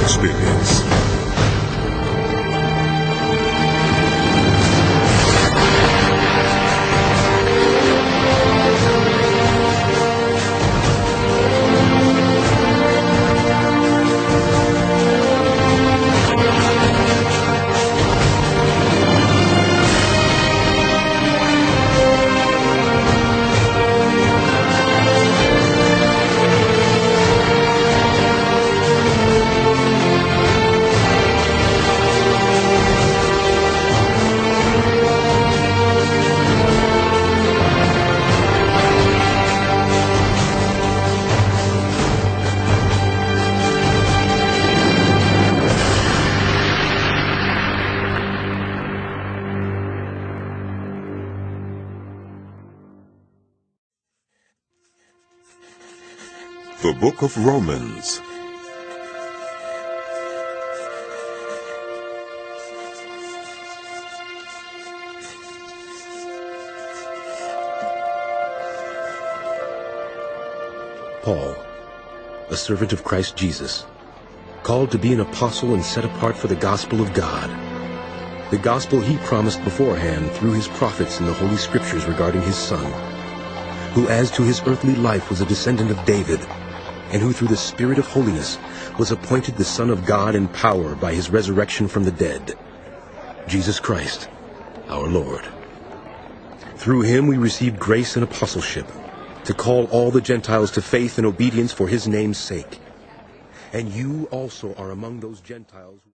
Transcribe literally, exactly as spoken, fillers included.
experience. The Book of Romans. Paul, a servant of Christ Jesus, called to be an apostle and set apart for the gospel of God, the gospel he promised beforehand through his prophets in the Holy Scriptures regarding his Son, who as to his earthly life was a descendant of David, and who through the Spirit of holiness was appointed the Son of God in power by his resurrection from the dead, Jesus Christ, our Lord. Through him we received grace and apostleship, to call all the Gentiles to faith and obedience for his name's sake. And you also are among those Gentiles.